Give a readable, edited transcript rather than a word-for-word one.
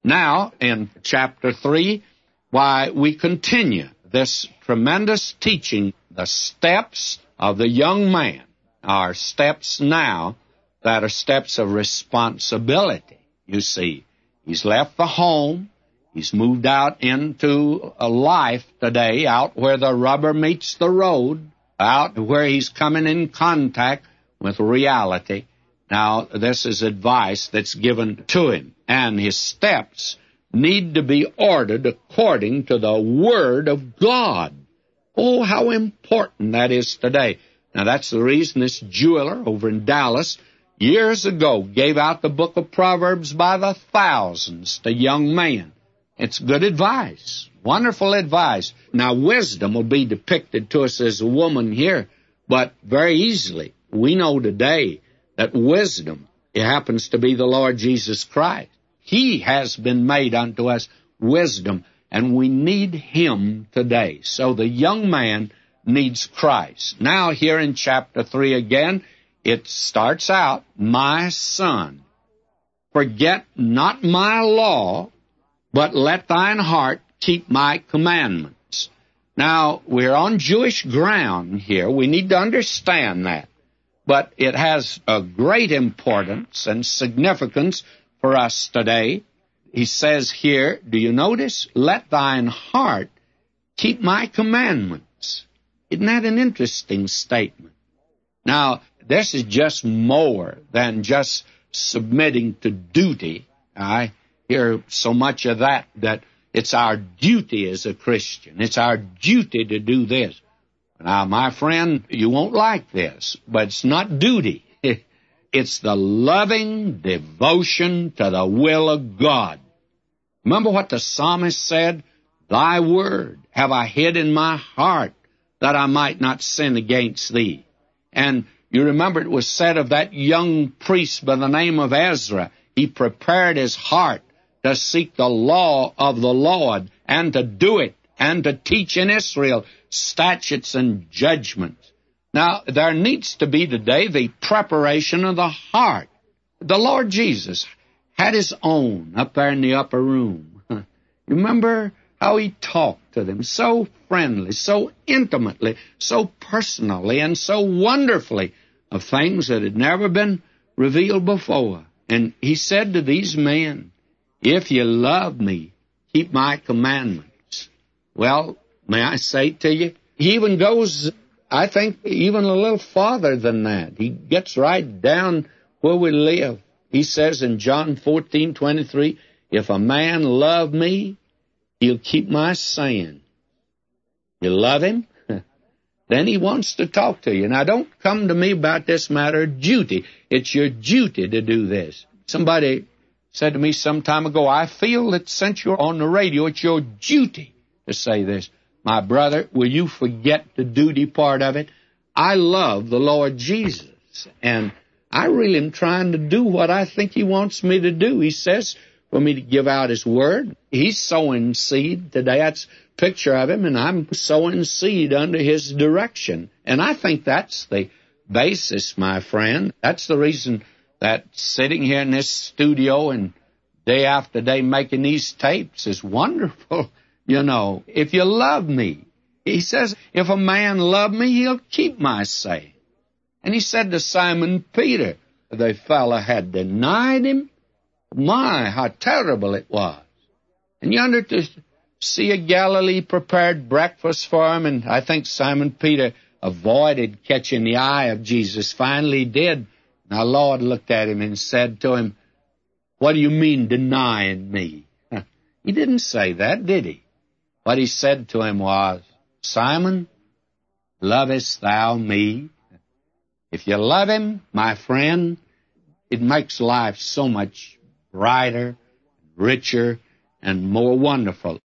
Now, in chapter 3, we continue this tremendous teaching. The steps of the young man are steps now that are steps of responsibility. You see, he's left the home. He's moved out into a life today, out where the rubber meets the road, out where he's coming in contact with reality. Now, this is advice that's given to him, and his steps need to be ordered according to the Word of God. Oh, how important that is today. Now, that's the reason this jeweler over in Dallas years ago gave out the book of Proverbs by the thousands to young men. It's good advice, wonderful advice. Now, wisdom will be depicted to us as a woman here, but very easily we know today that wisdom, it happens to be the Lord Jesus Christ. He has been made unto us wisdom, and we need Him today. So the young man needs Christ. Now, here in chapter 3 again, it starts out, my son, forget not my law, but let thine heart keep my commandments. Now, we're on Jewish ground here. We need to understand that. But it has a great importance and significance for us today. He says here, do you notice? Let thine heart keep my commandments. Isn't that an interesting statement? Now, this is just more than just submitting to duty. I hear so much of that it's our duty as a Christian. It's our duty to do this. Now, my friend, you won't like this, but it's not duty. It's the loving devotion to the will of God. Remember what the psalmist said? Thy word have I hid in my heart, that I might not sin against thee. And you remember it was said of that young priest by the name of Ezra, he prepared his heart to seek the law of the Lord and to do it and to teach in Israel statutes and judgments. Now, there needs to be today the preparation of the heart. The Lord Jesus had His own up there in the upper room. Remember how He talked to them so friendly, so intimately, so personally, and so wonderfully of things that had never been revealed before. And He said to these men, if you love me, keep my commandments. Well, may I say to you, He even goes, I think, even a little farther than that. He gets right down where we live. He says in John 14:23, if a man love me, he'll keep my saying. You love Him? Then He wants to talk to you. Now, don't come to me about this matter of duty. It's your duty to do this. Somebody said to me some time ago, I feel that since you're on the radio, it's your duty to say this. My brother, will you forget the duty part of it? I love the Lord Jesus, and I really am trying to do what I think He wants me to do. He says for me to give out His word. He's sowing seed today. That's a picture of Him, and I'm sowing seed under His direction. And I think that's the basis, my friend. That's the reason that sitting here in this studio and day after day making these tapes is wonderful. You know, if you love me, He says, if a man love me, he'll keep my saying. And He said to Simon Peter, the fellow had denied Him. My, how terrible it was. And yonder to see a Galilee prepared breakfast for him, and I think Simon Peter avoided catching the eye of Jesus. Finally did. Now, Lord looked at him and said to him, what do you mean denying me? He didn't say that, did He? What He said to him was, Simon, lovest thou me? If you love Him, my friend, it makes life so much brighter, richer, and more wonderful.